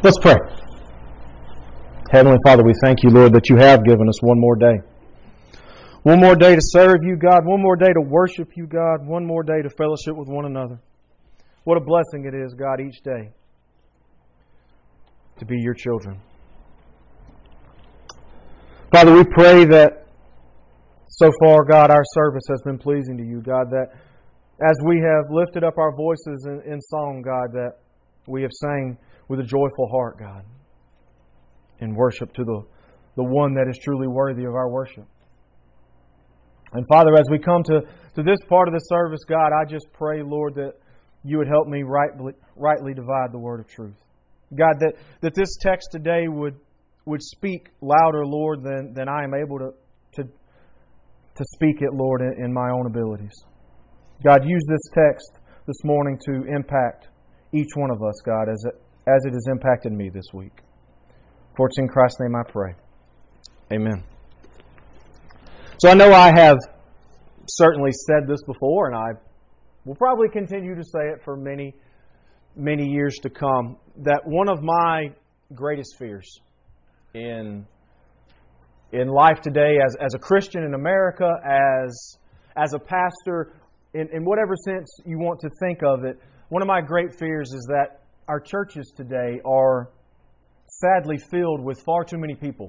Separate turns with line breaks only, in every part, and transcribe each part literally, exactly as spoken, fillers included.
Let's pray. Heavenly Father, we thank you, Lord, that you have given us one more day. One more day to serve you, God. One more day to worship you, God. One more day to fellowship with one another. What a blessing it is, God, each day to be your children. Father, we pray that so far, God, our service has been pleasing to you, God, that as we have lifted up our voices in, in song, God, that we have sang with a joyful heart, God, in worship to the, the one that is truly worthy of our worship. And Father, as we come to, to this part of the service, God, I just pray, Lord, that you would help me rightly, rightly divide the word of truth. God, that, that this text today would, would speak louder, Lord, than, than I am able to, to, to speak it, Lord, in, in my own abilities. God, use this text this morning to impact each one of us, God, as it, as it has impacted me this week. For it's in Christ's name I pray. Amen. So I know I have certainly said this before, and I will probably continue to say it for many, many years to come, that one of my greatest fears in, in life today as, as a Christian in America, as, as a pastor, in, in whatever sense you want to think of it, one of my great fears is that our churches today are sadly filled with far too many people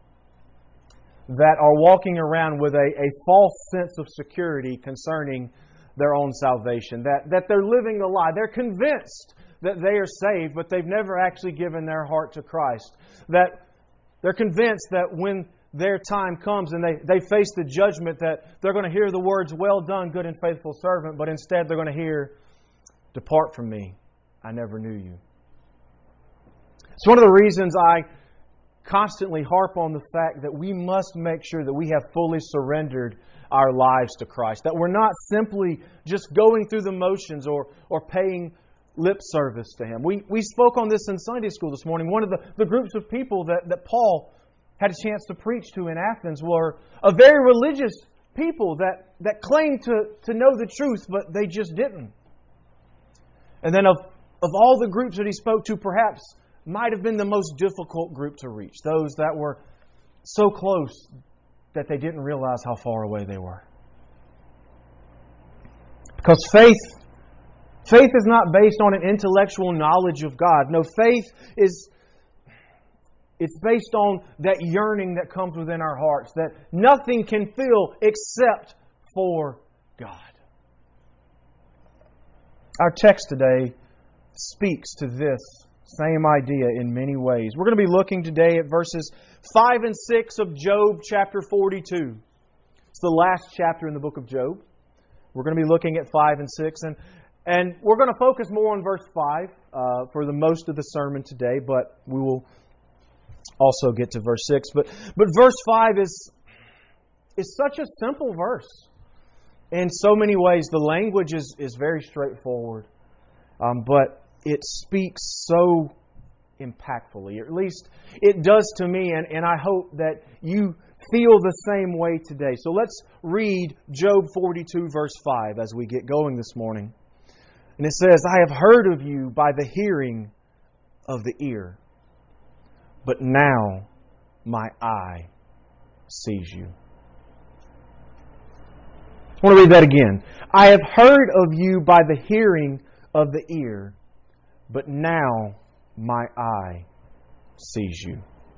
that are walking around with a, a false sense of security concerning their own salvation. That, that they're living a lie. They're convinced that they are saved, but they've never actually given their heart to Christ. That they're convinced that when their time comes and they, they face the judgment, that they're going to hear the words, "Well done, good and faithful servant," but instead they're going to hear, "Depart from me, I never knew you." It's one of the reasons I constantly harp on the fact that we must make sure that we have fully surrendered our lives to Christ. That we're not simply just going through the motions or, or paying lip service to Him. We we spoke on this in Sunday school this morning. One of the, the groups of people that, that Paul had a chance to preach to in Athens were a very religious people that, that claimed to, to know the truth, but they just didn't. And then of, of all the groups that he spoke to, perhaps might have been the most difficult group to reach. Those that were so close that they didn't realize how far away they were. Because faith, faith is not based on an intellectual knowledge of God. No, faith is it's based on that yearning that comes within our hearts, that nothing can fill except for God. Our text today speaks to this same idea in many ways. We're going to be looking today at verses five and six of Job chapter forty-two. It's the last chapter in the book of Job. We're going to be looking at five and six, and and we're going to focus more on verse five uh, for the most of the sermon today, but we will also get to verse six. But but verse five is is such a simple verse. In so many ways, the language is, is very straightforward. Um, but it speaks so impactfully, or at least it does to me, and, and I hope that you feel the same way today. So let's read Job forty-two, verse five, as we get going this morning. And it says, "I have heard of you by the hearing of the ear, but now my eye sees you." I want to read that again. "I have heard of you by the hearing of the ear, but now my eye sees you."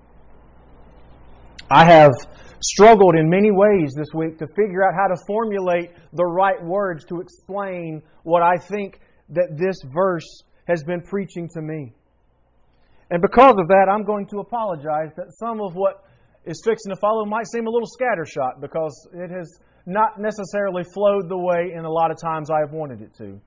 I have struggled in many ways this week to figure out how to formulate the right words to explain what I think that this verse has been preaching to me. And because of that, I'm going to apologize that some of what is fixing to follow might seem a little scattershot, because it has not necessarily flowed the way in a lot of times I have wanted it to.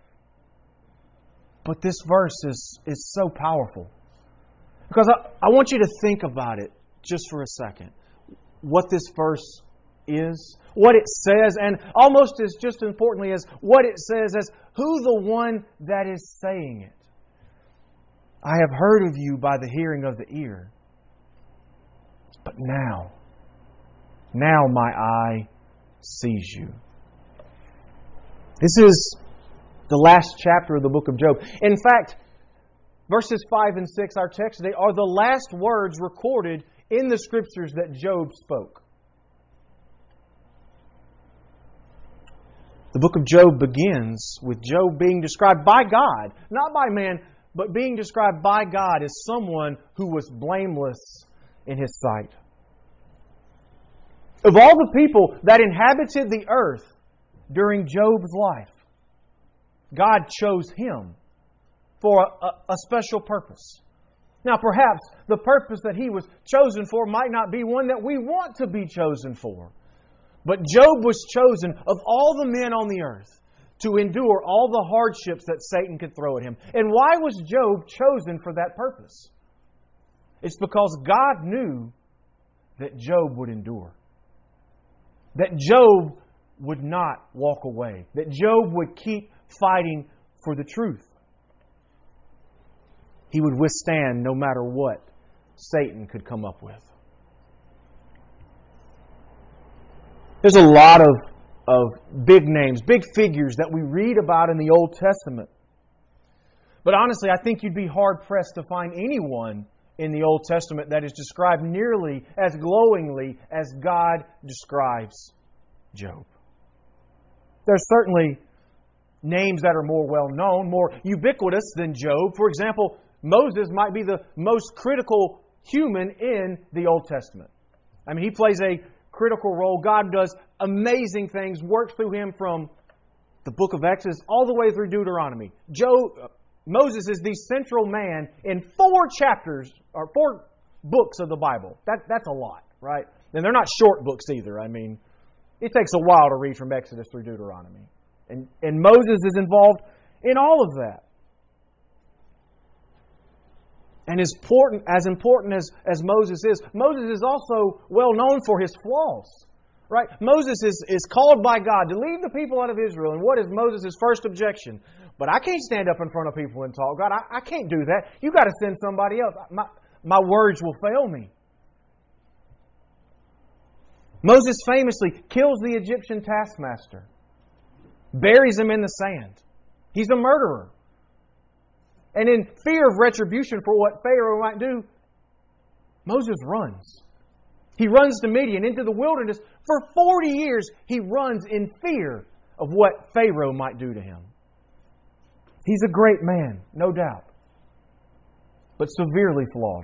But this verse is, is so powerful. Because I, I want you to think about it just for a second. What this verse is, what it says, and almost as just importantly as what it says, as who the one that is saying it. "I have heard of you by the hearing of the ear, but now, now my eye sees you." This is the last chapter of the book of Job. In fact, Verses five and six, our text today, are the last words recorded in the Scriptures that Job spoke. The book of Job begins with Job being described by God, not by man, but being described by God as someone who was blameless in His sight. Of all the people that inhabited the earth during Job's life, God chose him for a, a special purpose. Now, perhaps the purpose that he was chosen for might not be one that we want to be chosen for. But Job was chosen of all the men on the earth to endure all the hardships that Satan could throw at him. And why was Job chosen for that purpose? It's because God knew that Job would endure. That Job would not walk away. That Job would keep fighting for the truth. He would withstand no matter what Satan could come up with. There's a lot of, of big names, big figures that we read about in the Old Testament. But honestly, I think you'd be hard-pressed to find anyone in the Old Testament that is described nearly as glowingly as God describes Job. There's certainly names that are more well-known, more ubiquitous than Job. For example, Moses might be the most critical human in the Old Testament. I mean, he plays a critical role. God does amazing things, works through him from the book of Exodus all the way through Deuteronomy. Job, Moses is the central man in four chapters, or four books of the Bible. That, that's a lot, right? And they're not short books either. I mean, it takes a while to read from Exodus through Deuteronomy. And, and Moses is involved in all of that. And as important, as important as, as Moses is, Moses is also well known for his flaws. Right? Moses is, is called by God to lead the people out of Israel. And what is Moses' first objection? But I can't stand up in front of people and talk. God, I, I can't do that. You've got to send somebody else. My, my words will fail me. Moses famously kills the Egyptian taskmaster. Buries him in the sand. He's a murderer. And in fear of retribution for what Pharaoh might do, Moses runs. He runs to Midian, into the wilderness. For forty years, he runs in fear of what Pharaoh might do to him. He's a great man, no doubt, but severely flawed.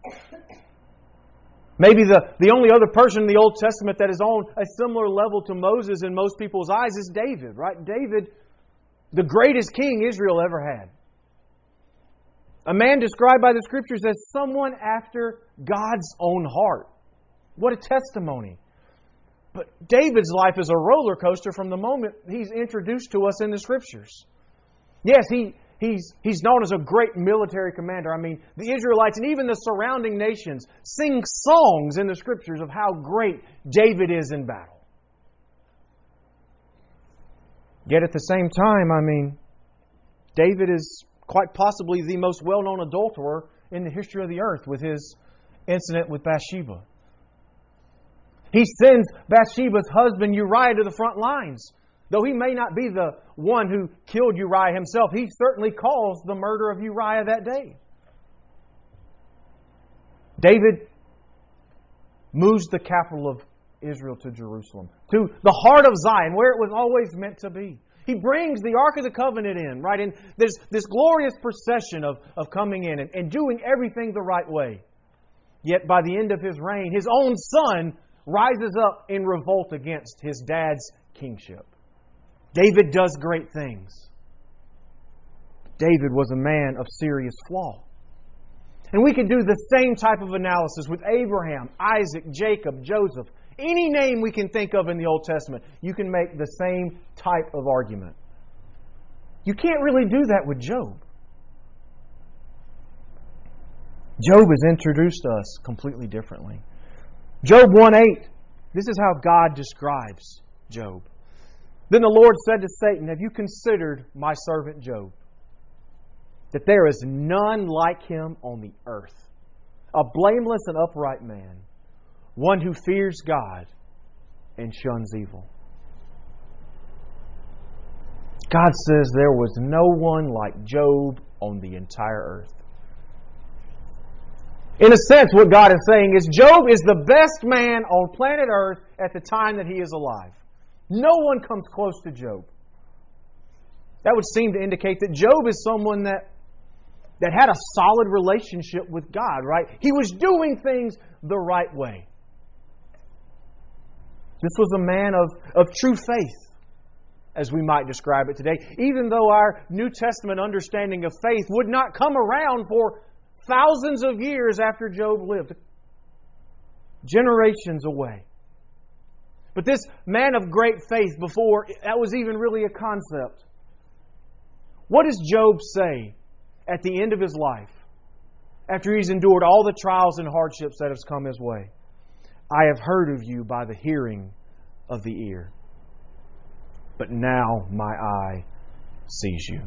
Maybe the, the only other person in the Old Testament that is on a similar level to Moses in most people's eyes is David, right? David, the greatest king Israel ever had. A man described by the Scriptures as someone after God's own heart. What a testimony. But David's life is a roller coaster from the moment he's introduced to us in the Scriptures. Yes, he, he's, he's known as a great military commander. I mean, the Israelites and even the surrounding nations sing songs in the Scriptures of how great David is in battle. Yet at the same time, I mean, David is quite possibly the most well-known adulterer in the history of the earth with his incident with Bathsheba. He sends Bathsheba's husband Uriah to the front lines. Though he may not be the one who killed Uriah himself, he certainly caused the murder of Uriah that day. David moves the capital of Israel to Jerusalem, to the heart of Zion, where it was always meant to be. He brings the Ark of the Covenant in, right? And there's this glorious procession of, of coming in and, and doing everything the right way. Yet by the end of his reign, his own son rises up in revolt against his dad's kingship. David does great things. David was a man of serious flaw. And we could do the same type of analysis with Abraham, Isaac, Jacob, Joseph. Any name we can think of in the Old Testament, you can make the same type of argument. You can't really do that with Job. Job is introduced to us completely differently. Job one eight, this is how God describes Job. Then the Lord said to Satan, "Have you considered my servant Job? That there is none like him on the earth, a blameless and upright man, one who fears God and shuns evil." God says there was no one like Job on the entire earth. In a sense, what God is saying is Job is the best man on planet Earth at the time that he is alive. No one comes close to Job. That would seem to indicate that Job is someone that, that had a solid relationship with God, right? He was doing things the right way. This was a man of, of true faith, as we might describe it today, even though our New Testament understanding of faith would not come around for thousands of years after Job lived. Generations away. But this man of great faith, before that was even really a concept, what does Job say at the end of his life, after he's endured all the trials and hardships that have come his way? I have heard of you by the hearing of the ear, but now my eye sees you.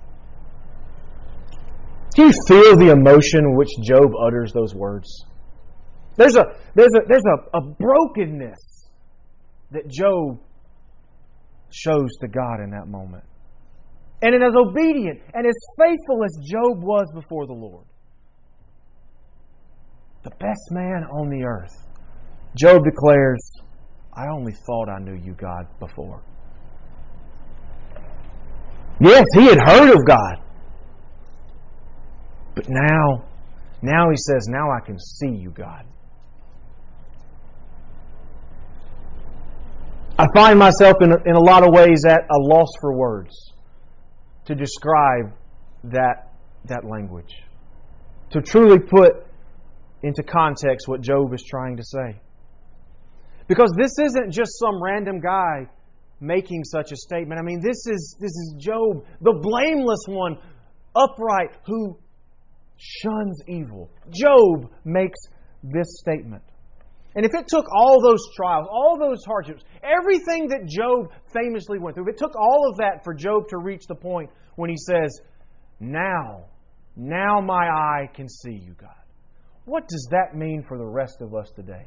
Do you feel the emotion in which Job utters those words? There's a there's a there's a, a brokenness that Job shows to God in that moment. And as obedient and as faithful as Job was before the Lord, the best man on the earth, Job declares, I only thought I knew you, God, before. Yes, he had heard of God. But now, now he says, now I can see you, God. I find myself in a, in a lot of ways at a loss for words to describe that, that language. To truly put into context what Job is trying to say. Because this isn't just some random guy making such a statement. I mean, this is this is Job, the blameless one, upright, who shuns evil. Job makes this statement. And if it took all those trials, all those hardships, everything that Job famously went through, if it took all of that for Job to reach the point when he says, Now, now my eye can see you, God. What does that mean for the rest of us today?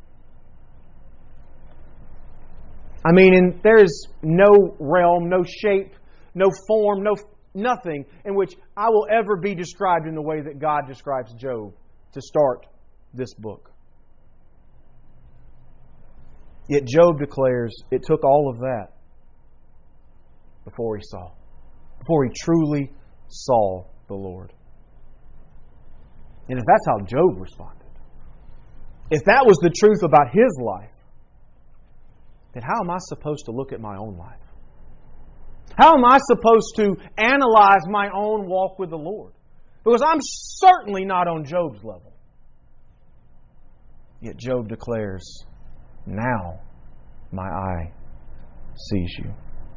I mean, and there is no realm, no shape, no form, no nothing in which I will ever be described in the way that God describes Job to start this book. Yet Job declares it took all of that before he saw, before he truly saw the Lord. And if that's how Job responded, if that was the truth about his life, then how am I supposed to look at my own life? How am I supposed to analyze my own walk with the Lord? Because I'm certainly not on Job's level. Yet Job declares, now my eye sees you.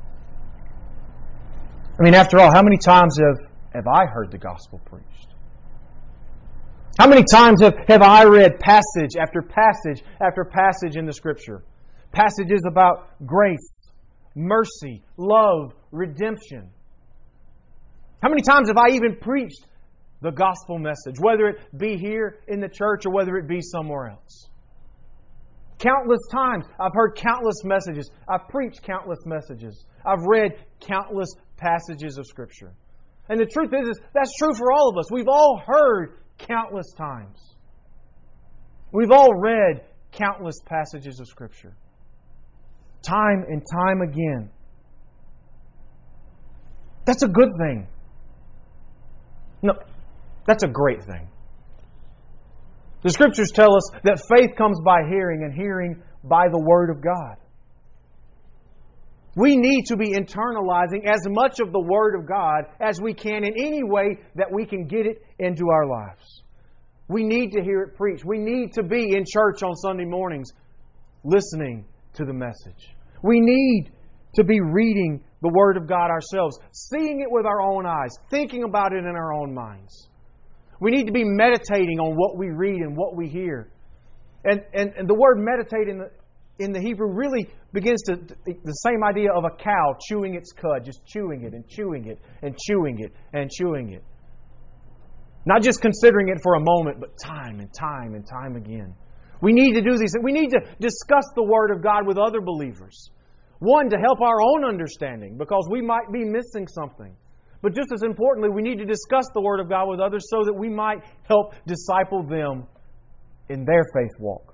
I mean, after all, how many times have, have I heard the gospel preached? How many times have, have I read passage after passage after passage in the Scripture? Passages about grace, mercy, love, redemption. How many times have I even preached the gospel message, whether it be here in the church or whether it be somewhere else? Countless times I've heard countless messages. I've preached countless messages. I've read countless passages of Scripture. And the truth is, is that's true for all of us. We've all heard countless times. We've all read countless passages of Scripture. Time and time again. That's a good thing. No, that's a great thing. The Scriptures tell us that faith comes by hearing, and hearing by the Word of God. We need to be internalizing as much of the Word of God as we can in any way that we can get it into our lives. We need to hear it preached. We need to be in church on Sunday mornings listening to the message. We need to be reading the Word of God ourselves, seeing it with our own eyes, thinking about it in our own minds. We need to be meditating on what we read and what we hear. And, and, and the word meditate in the, in the Hebrew really begins to, the same idea of a cow chewing its cud, just chewing it and chewing it and chewing it and chewing it. Not just considering it for a moment, but time and time and time again. We need to do these things. We need to discuss the Word of God with other believers. One, to help our own understanding, because we might be missing something. But just as importantly, we need to discuss the Word of God with others so that we might help disciple them in their faith walk.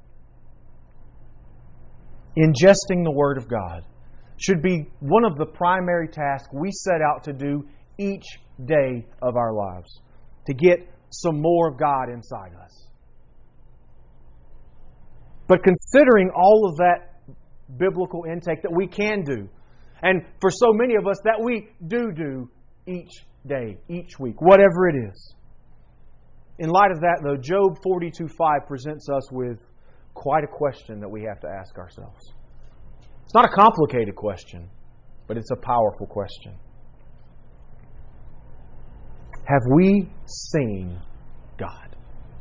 Ingesting the Word of God should be one of the primary tasks we set out to do each day of our lives, to get some more of God inside us. But considering all of that biblical intake that we can do, and for so many of us that we do do each day, each week, whatever it is. In light of that, though, Job forty-two five presents us with quite a question that we have to ask ourselves. It's not a complicated question, but it's a powerful question. Have we seen God?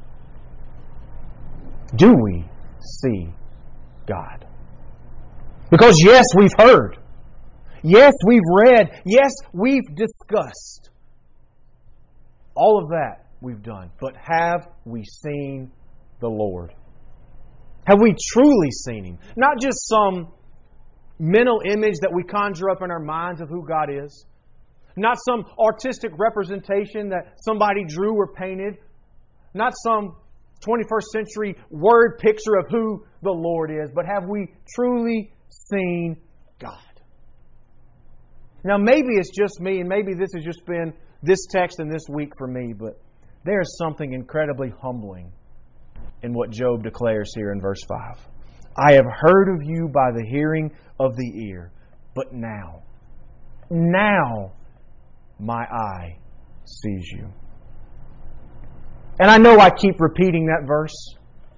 Do we see God? Because yes, we've heard. Yes, we've read. Yes, we've discussed. All of that we've done. But have we seen the Lord? Have we truly seen Him? Not just some mental image that we conjure up in our minds of who God is. Not some artistic representation that somebody drew or painted. Not some twenty-first century word picture of who the Lord is. But have we truly seen God? Now maybe it's just me, and maybe this has just been this text and this week for me, but there is something incredibly humbling in what Job declares here in verse five. I have heard of you by the hearing of the ear, but now, now my eye sees you. And I know I keep repeating that verse,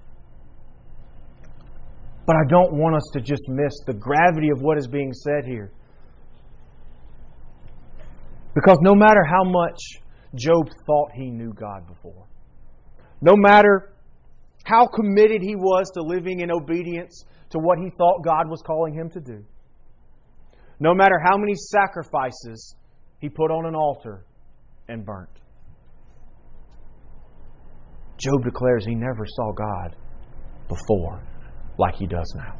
but I don't want us to just miss the gravity of what is being said here. Because no matter how much Job thought he knew God before, no matter how committed he was to living in obedience to what he thought God was calling him to do, no matter how many sacrifices he put on an altar and burnt, Job declares he never saw God before like he does now.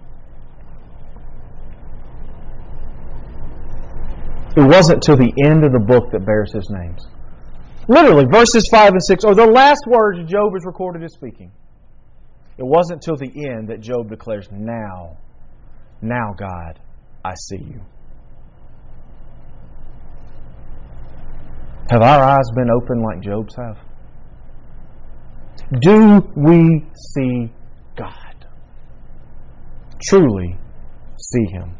It wasn't till the end of the book that bears his names. Literally, verses five and six are the last words Job is recorded as speaking. It wasn't till the end that Job declares, Now, now God, I see you. Have our eyes been open like Job's have? Do we see God? Truly see Him?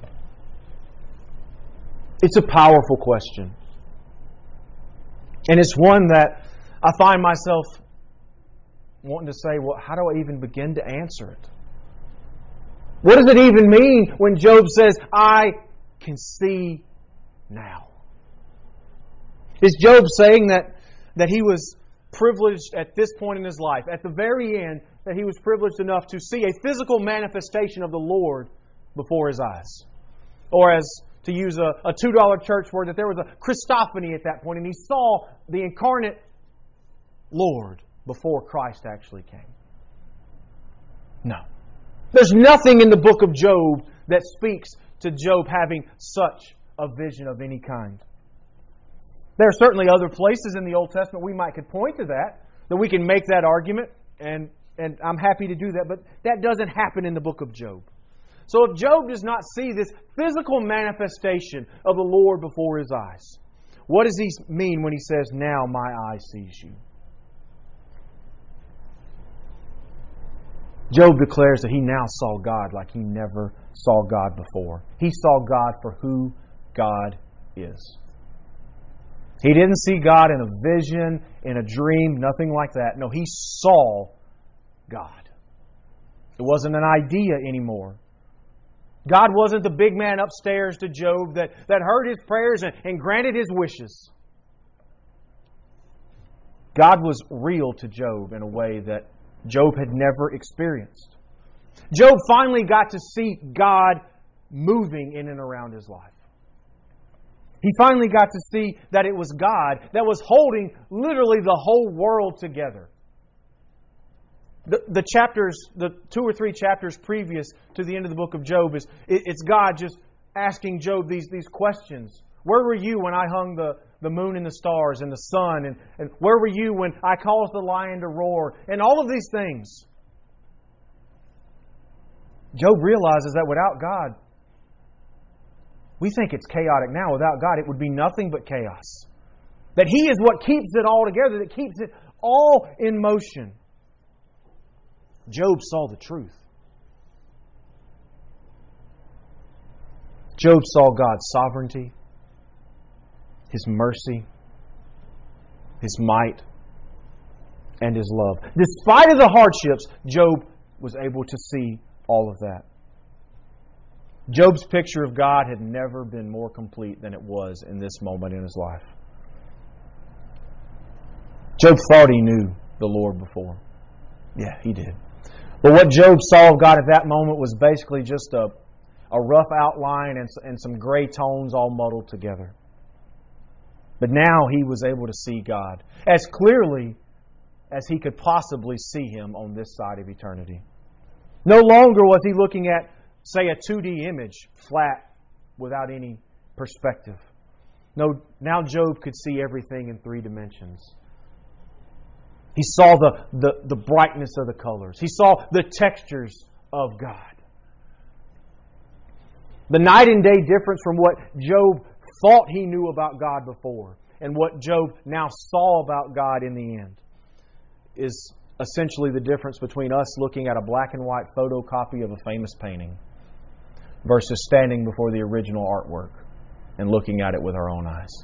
It's a powerful question. And it's one that I find myself wanting to say, well, how do I even begin to answer it? What does it even mean when Job says, I can see now? Is Job saying that, that he was privileged at this point in his life, at the very end, that he was privileged enough to see a physical manifestation of the Lord before his eyes? Or as to use a, a two dollar church word, that there was a Christophany at that point, and he saw the incarnate Lord before Christ actually came. No. There's nothing in the book of Job that speaks to Job having such a vision of any kind. There are certainly other places in the Old Testament we might could point to that, that we can make that argument, and, and I'm happy to do that, but that doesn't happen in the book of Job. So if Job does not see this physical manifestation of the Lord before his eyes, what does he mean when he says, now my eye sees you? Job declares that he now saw God like he never saw God before. He saw God for who God is. He didn't see God in a vision, in a dream, nothing like that. No, he saw God. It wasn't an idea anymore. God wasn't the big man upstairs to Job that, that heard his prayers and, and granted his wishes. God was real to Job in a way that Job had never experienced. Job finally got to see God moving in and around his life. He finally got to see that it was God that was holding literally the whole world together. The, the chapters, the two or three chapters previous to the end of the book of Job, is it, it's God just asking Job these, these questions. Where were you when I hung the, the moon and the stars and the sun? And, and where were you when I caused the lion to roar? And all of these things. Job realizes that without God, we think it's chaotic now. Without God, it would be nothing but chaos. That He is what keeps it all together, that keeps it all in motion. Job saw the truth. Job saw God's sovereignty, His mercy, His might, and His love. Despite of the hardships, Job was able to see all of that. Job's picture of God had never been more complete than it was in this moment in his life. Job thought he knew the Lord before. Yeah, he did. But what Job saw of God at that moment was basically just a, a rough outline and, and some gray tones all muddled together. But now he was able to see God as clearly as he could possibly see Him on this side of eternity. No longer was he looking at, say, a two D image, flat, without any perspective. No, now Job could see everything in three dimensions. He saw the, the, the brightness of the colors. He saw the textures of God. The night and day difference from what Job thought he knew about God before and what Job now saw about God in the end is essentially the difference between us looking at a black and white photocopy of a famous painting versus standing before the original artwork and looking at it with our own eyes.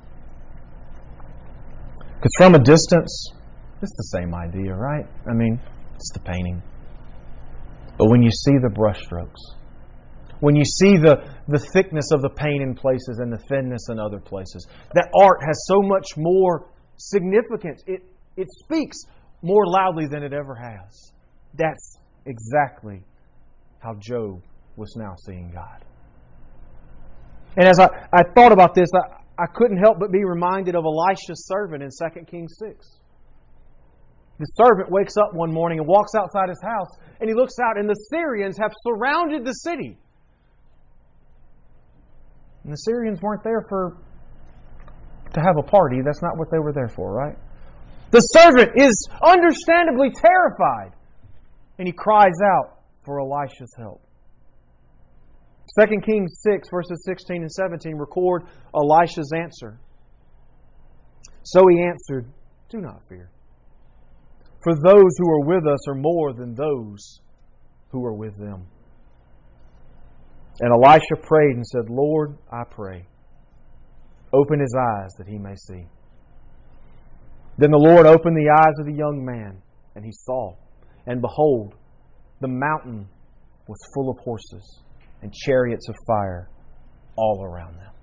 Because from a distance, it's the same idea, right? I mean, it's the painting. But when you see the brushstrokes, when you see the, the thickness of the paint in places and the thinness in other places, that art has so much more significance. It, it speaks more loudly than it ever has. That's exactly how Job was now seeing God. And as I, I thought about this, I, I couldn't help but be reminded of Elisha's servant in Second Kings six. The servant wakes up one morning and walks outside his house, and he looks out, and the Syrians have surrounded the city. And the Syrians weren't there for to have a party. That's not what they were there for, right? The servant is understandably terrified, and he cries out for Elisha's help. Second Kings six, verses sixteen and seventeen record Elisha's answer. So he answered, "Do not fear, for those who are with us are more than those who are with them." And Elisha prayed and said, "Lord, I pray, open his eyes that he may see." Then the Lord opened the eyes of the young man, and he saw. And behold, the mountain was full of horses and chariots of fire all around them.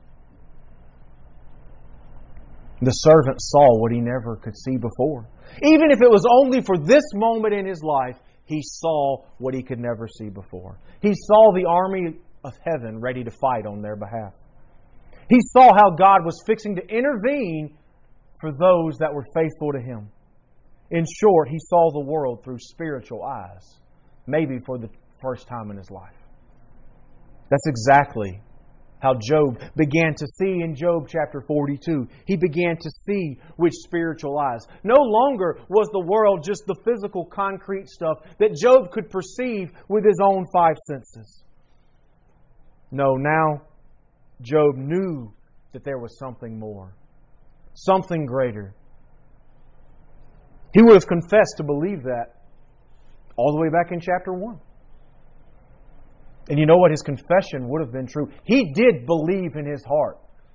The servant saw what he never could see before. Even if it was only for this moment in his life, he saw what he could never see before. He saw the army of heaven ready to fight on their behalf. He saw how God was fixing to intervene for those that were faithful to Him. In short, he saw the world through spiritual eyes, maybe for the first time in his life. That's exactly how Job began to see in Job chapter forty-two. He began to see with spiritual eyes. No longer was the world just the physical, concrete stuff that Job could perceive with his own five senses. No, now Job knew that there was something more, something greater. He would have confessed to believe that all the way back in chapter one. And you know what? His confession would have been true. He did believe in his heart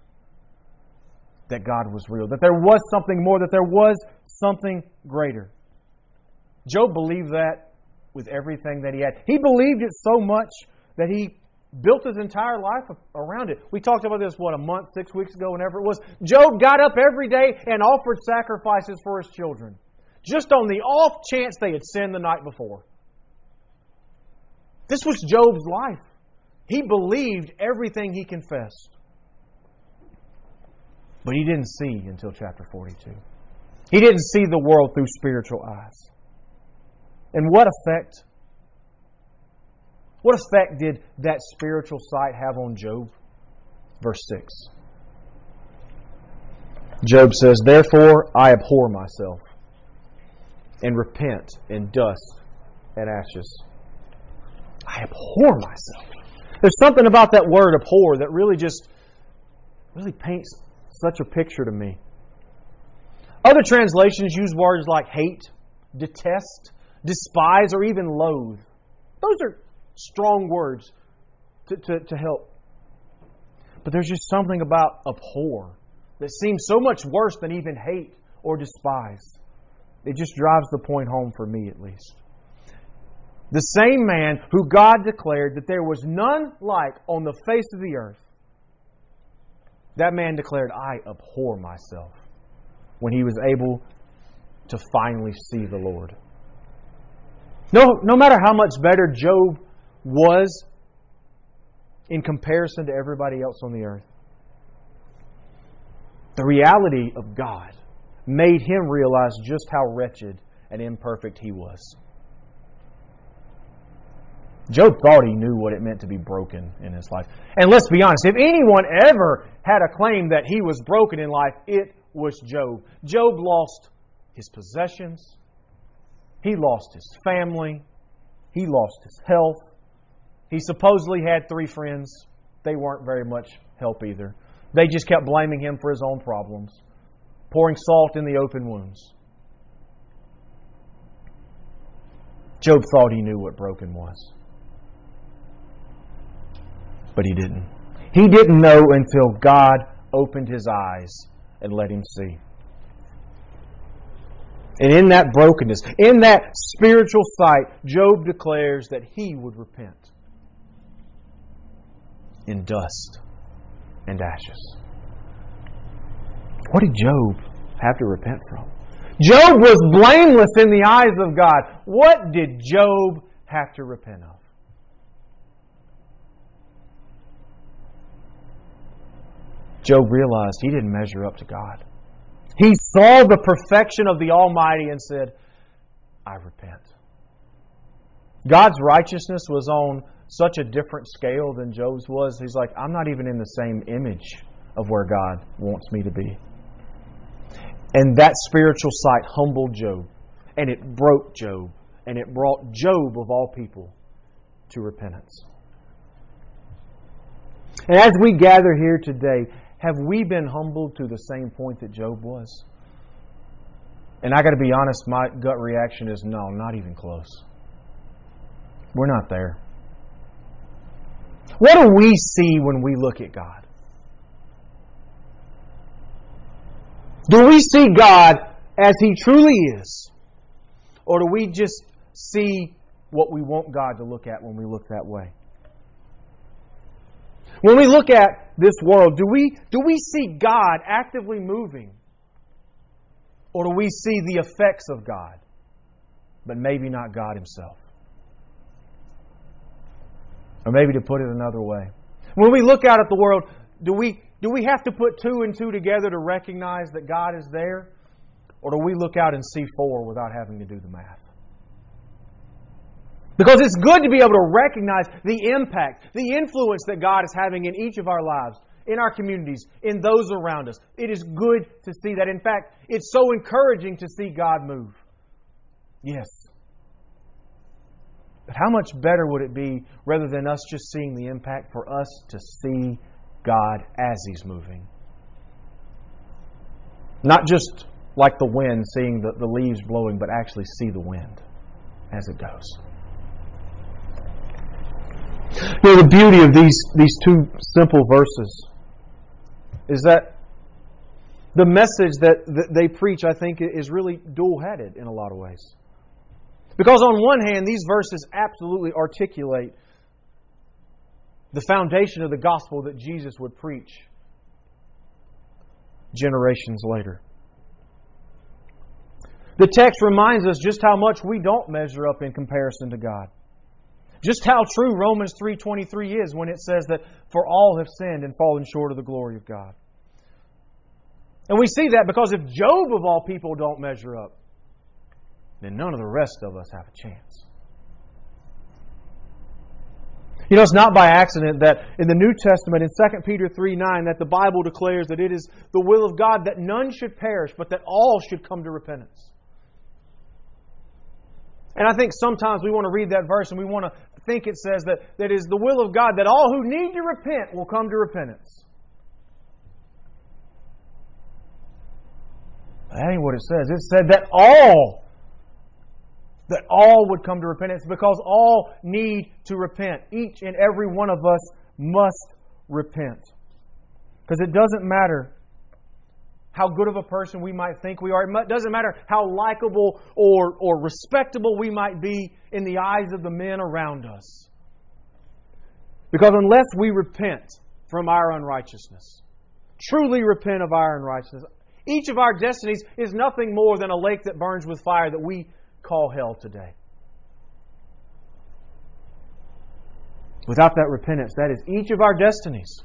that God was real, that there was something more, that there was something greater. Job believed that with everything that he had. He believed it so much that he built his entire life around it. We talked about this, what, a month, six weeks ago, whenever it was. Job got up every day and offered sacrifices for his children, just on the off chance they had sinned the night before. This was Job's life. He believed everything he confessed. But he didn't see until chapter forty-two. He didn't see the world through spiritual eyes. And what effect? What effect did that spiritual sight have on Job? Verse six. Job says, "Therefore I abhor myself and repent in dust and ashes." I abhor myself. There's something about that word abhor that really just really paints such a picture to me. Other translations use words like hate, detest, despise, or even loathe. Those are strong words to, to, to help. But there's just something about abhor that seems so much worse than even hate or despise. It just drives the point home for me, at least. The same man who God declared that there was none like on the face of the earth, that man declared, "I abhor myself," when he was able to finally see the Lord. No, no matter how much better Job was in comparison to everybody else on the earth, the reality of God made him realize just how wretched and imperfect he was. Job thought he knew what it meant to be broken in his life. And let's be honest, if anyone ever had a claim that he was broken in life, it was Job. Job lost his possessions. He lost his family. He lost his health. He supposedly had three friends. They weren't very much help either. They just kept blaming him for his own problems, pouring salt in the open wounds. Job thought he knew what broken was. But he didn't. He didn't know until God opened his eyes and let him see. And in that brokenness, in that spiritual sight, Job declares that he would repent in dust and ashes. What did Job have to repent from? Job was blameless in the eyes of God. What did Job have to repent of? Job realized he didn't measure up to God. He saw the perfection of the Almighty and said, "I repent." God's righteousness was on such a different scale than Job's was. He's like, I'm not even in the same image of where God wants me to be. And that spiritual sight humbled Job. And it broke Job. And it brought Job, of all people, to repentance. And as we gather here today, have we been humbled to the same point that Job was? And I got to be honest, my gut reaction is no, not even close. We're not there. What do we see when we look at God? Do we see God as He truly is? Or do we just see what we want God to look at when we look that way? When we look at this world, do we, do we see God actively moving? Or do we see the effects of God, but maybe not God Himself? Or maybe to put it another way, when we look out at the world, do we, do we have to put two and two together to recognize that God is there? Or do we look out and see four without having to do the math? Because it's good to be able to recognize the impact, the influence that God is having in each of our lives, in our communities, in those around us. It is good to see that. In fact, it's so encouraging to see God move. Yes. But how much better would it be, rather than us just seeing the impact, for us to see God as He's moving? Not just like the wind, seeing the, the leaves blowing, but actually see the wind as it goes. You know, the beauty of these, these two simple verses is that the message that, that they preach, I think, is really dual-headed in a lot of ways. Because on one hand, these verses absolutely articulate the foundation of the gospel that Jesus would preach generations later. The text reminds us just how much we don't measure up in comparison to God. Just how true Romans three twenty-three is when it says that for all have sinned and fallen short of the glory of God. And we see that because if Job of all people don't measure up, then none of the rest of us have a chance. You know, it's not by accident that in the New Testament, in Second Peter three nine, that the Bible declares that it is the will of God that none should perish, but that all should come to repentance. And I think sometimes we want to read that verse and we want to think it says that, that it is the will of God that all who need to repent will come to repentance. That ain't what it says. It said that all That all would come to repentance because all need to repent. Each and every one of us must repent. Because it doesn't matter how good of a person we might think we are. It doesn't matter how likable or, or respectable we might be in the eyes of the men around us. Because unless we repent from our unrighteousness, truly repent of our unrighteousness, each of our destinies is nothing more than a lake that burns with fire that we call hell today. Without that repentance, that is each of our destinies.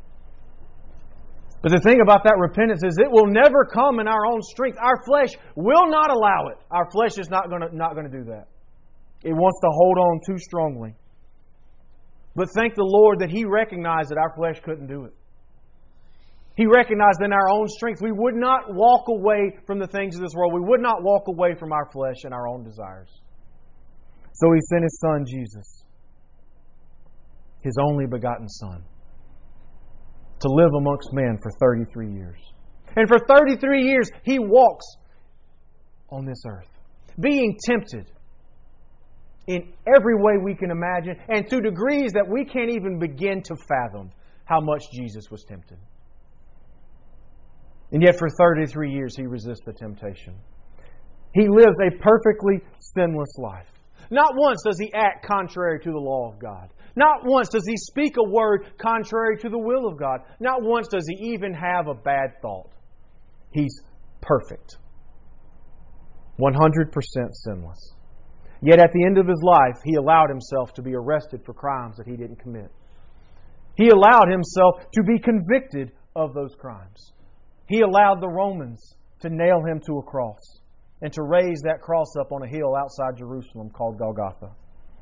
But the thing about that repentance is it will never come in our own strength. Our flesh will not allow it. Our flesh is not going to, not going to do that. It wants to hold on too strongly. But thank the Lord that He recognized that our flesh couldn't do it. He recognized in our own strength we would not walk away from the things of this world. We would not walk away from our flesh and our own desires. So He sent His Son, Jesus, His only begotten Son, to live amongst men for thirty-three years. And for thirty-three years He walks on this earth, being tempted in every way we can imagine, and to degrees that we can't even begin to fathom how much Jesus was tempted. And yet for thirty-three years He resists the temptation. He lives a perfectly sinless life. Not once does He act contrary to the law of God. Not once does He speak a word contrary to the will of God. Not once does He even have a bad thought. He's perfect. one hundred percent sinless. Yet at the end of His life, He allowed Himself to be arrested for crimes that He didn't commit. He allowed Himself to be convicted of those crimes. He allowed the Romans to nail Him to a cross and to raise that cross up on a hill outside Jerusalem called Golgotha.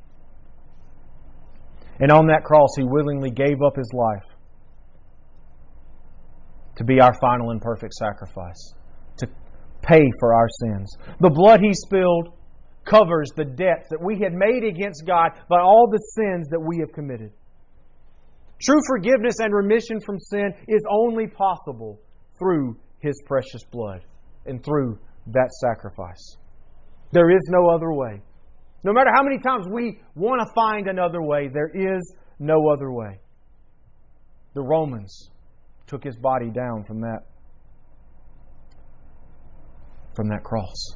And on that cross, He willingly gave up His life to be our final and perfect sacrifice, to pay for our sins. The blood He spilled covers the debt that we had made against God by all the sins that we have committed. True forgiveness and remission from sin is only possible through His precious blood and through that sacrifice. There is no other way. No matter how many times we want to find another way, there is no other way. The Romans took His body down from that, from that cross.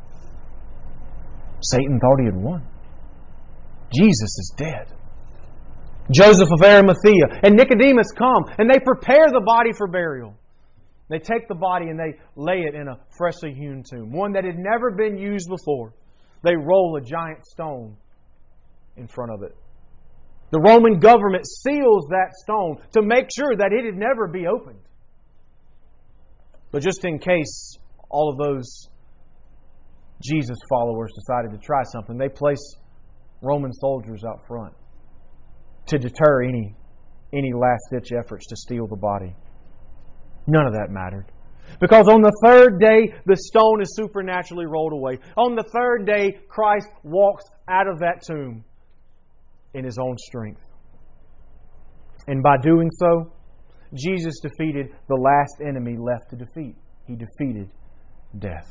Satan thought he had won. Jesus is dead. Joseph of Arimathea and Nicodemus come and they prepare the body for burial. They take the body and they lay it in a freshly hewn tomb, one that had never been used before. They roll a giant stone in front of it. The Roman government seals that stone to make sure that it had never be opened. But just in case all of those Jesus followers decided to try something, they place Roman soldiers out front to deter any, any last-ditch efforts to steal the body. None of that mattered. Because on the third day, the stone is supernaturally rolled away. On the third day, Christ walks out of that tomb in His own strength. And by doing so, Jesus defeated the last enemy left to defeat. He defeated death.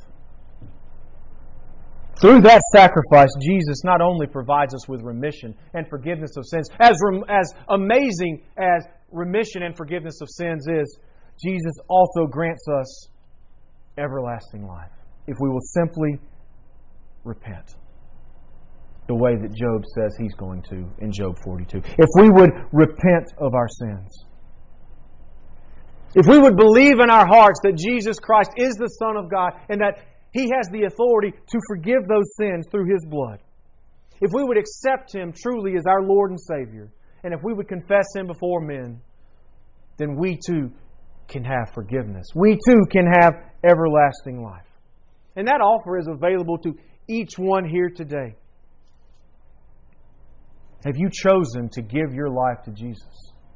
Through that sacrifice, Jesus not only provides us with remission and forgiveness of sins, as, as amazing as remission and forgiveness of sins is, Jesus also grants us everlasting life if we will simply repent the way that Job says he's going to in Job forty-two. If we would repent of our sins. If we would believe in our hearts that Jesus Christ is the Son of God and that He has the authority to forgive those sins through His blood. If we would accept Him truly as our Lord and Savior, and if we would confess Him before men, then we too can have forgiveness. We too can have everlasting life. And that offer is available to each one here today. Have you chosen to give your life to Jesus?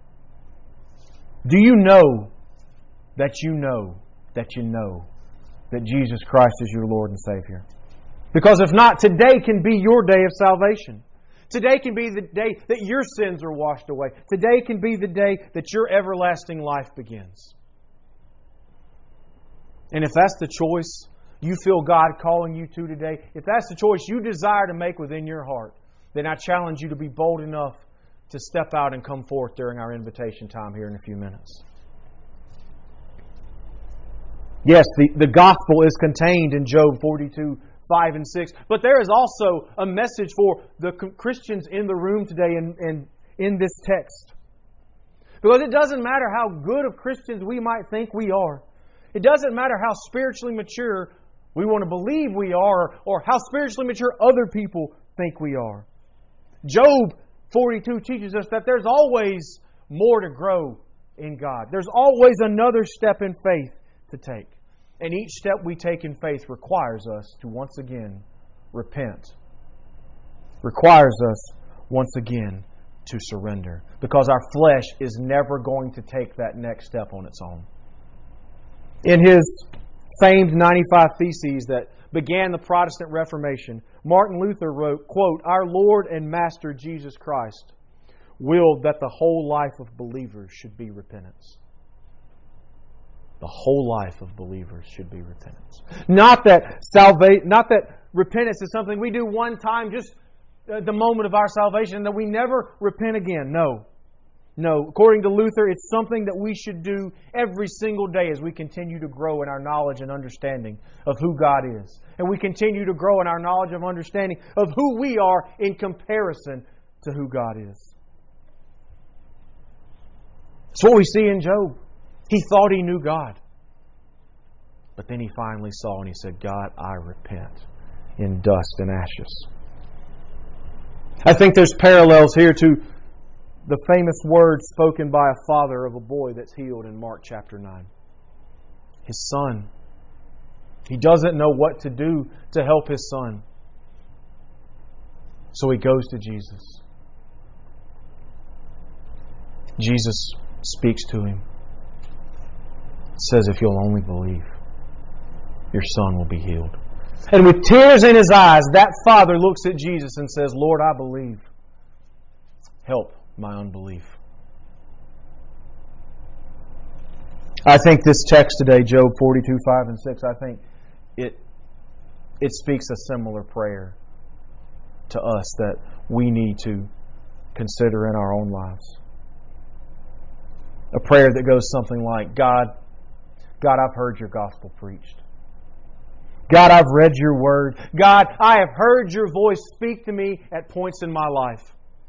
Do you know that you know that you know that Jesus Christ is your Lord and Savior? Because if not, today can be your day of salvation. Today can be the day that your sins are washed away. Today can be the day that your everlasting life begins. And if that's the choice you feel God calling you to today, if that's the choice you desire to make within your heart, then I challenge you to be bold enough to step out and come forth during our invitation time here in a few minutes. Yes, the, the gospel is contained in Job forty-two, five and six. But there is also a message for the Christians in the room today in, in, in this text. Because it doesn't matter how good of Christians we might think we are. It doesn't matter how spiritually mature we want to believe we are, or how spiritually mature other people think we are. Job forty-two teaches us that there's always more to grow in God. There's always another step in faith to take. And each step we take in faith requires us to once again repent. Requires us once again to surrender. Because our flesh is never going to take that next step on its own. In his famed ninety-five Theses that began the Protestant Reformation, Martin Luther wrote, quote, "Our Lord and Master Jesus Christ willed that the whole life of believers should be repentance." The whole life of believers should be repentance. Not that salvation, not that repentance is something we do one time, just at the moment of our salvation, and that we never repent again. No. No. According to Luther, it's something that we should do every single day as we continue to grow in our knowledge and understanding of who God is. And we continue to grow in our knowledge and understanding of who we are in comparison to who God is. It's what we see in Job. He thought he knew God. But then he finally saw and he said, "God, I repent," in dust and ashes. I think there's parallels here to the famous words spoken by a father of a boy that's healed in Mark chapter nine. His son. He doesn't know what to do to help his son. So he goes to Jesus. Jesus speaks to him. Says, "If you'll only believe, your son will be healed." And with tears in his eyes, that father looks at Jesus and says, "Lord, I believe. Help my unbelief." I think this text today, Job forty-two, five and six, I think it it speaks a similar prayer to us that we need to consider in our own lives. A prayer that goes something like, God, God, I've heard your gospel preached. God, I've read your word. God, I have heard your voice speak to me at points in my life.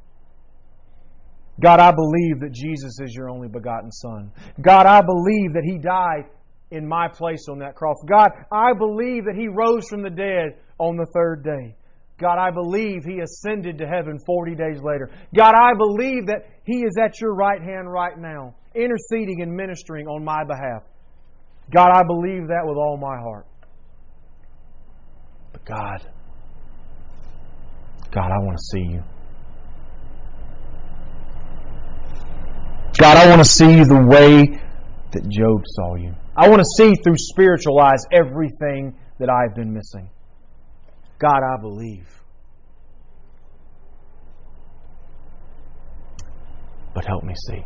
God, I believe that Jesus is your only begotten Son. God, I believe that He died in my place on that cross. God, I believe that He rose from the dead on the third day. God, I believe He ascended to heaven forty days later. God, I believe that He is at your right hand right now, interceding and ministering on my behalf. God, I believe that with all my heart. But God, God, I want to see you. God, I want to see you the way that Job saw you. I want to see through spiritual eyes everything that I've been missing. God, I believe. But help me see.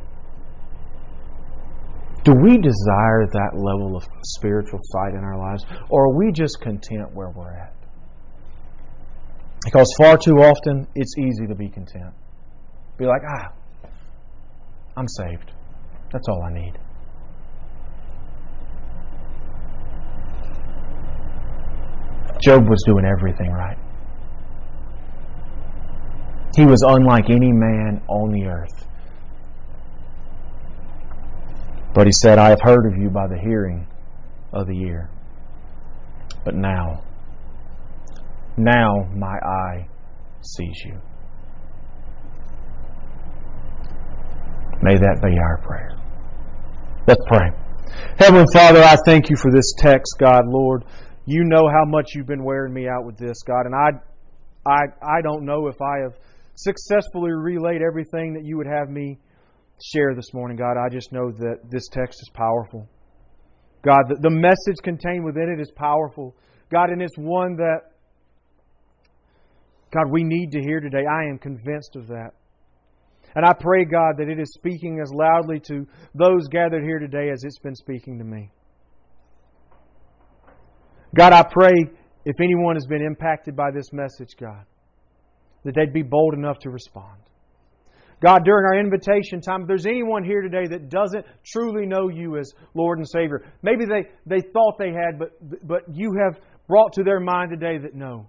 Do we desire that level of spiritual sight in our lives? Or are we just content where we're at? Because far too often, it's easy to be content. Be like, ah, I'm saved. That's all I need. Job was doing everything right. He was unlike any man on the earth. But he said, I have heard of you by the hearing of the ear. But now, now my eye sees you. May that be our prayer. Let's pray. Heavenly Father, I thank you for this text, God, Lord. You know how much you've been wearing me out with this, God, and I, I, I don't know if I have successfully relayed everything that You would have me share this morning, God. I just know that this text is powerful. God, the, the message contained within it is powerful. God, and it's one that, God, we need to hear today. I am convinced of that. And I pray, God, that it is speaking as loudly to those gathered here today as it's been speaking to me. God, I pray if anyone has been impacted by this message, God, that they'd be bold enough to respond. God, during our invitation time, if there's anyone here today that doesn't truly know You as Lord and Savior, maybe they, they thought they had, but, but You have brought to their mind today that no,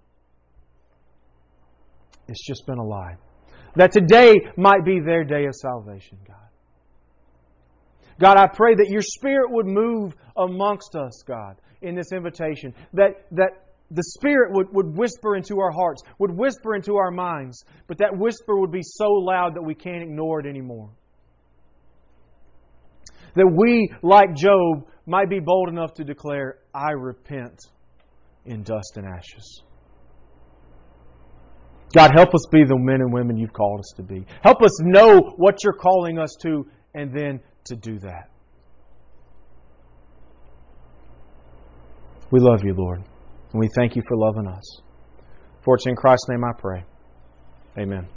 it's just been a lie. That today might be their day of salvation, God. God, I pray that Your Spirit would move amongst us, God, in this invitation. That, that the Spirit would, would whisper into our hearts, would whisper into our minds, but that whisper would be so loud that we can't ignore it anymore. That we, like Job, might be bold enough to declare, I repent in dust and ashes. God, help us be the men and women You've called us to be. Help us know what You're calling us to, and then to do that. We love You, Lord, and we thank You for loving us. For it's in Christ's name I pray. Amen.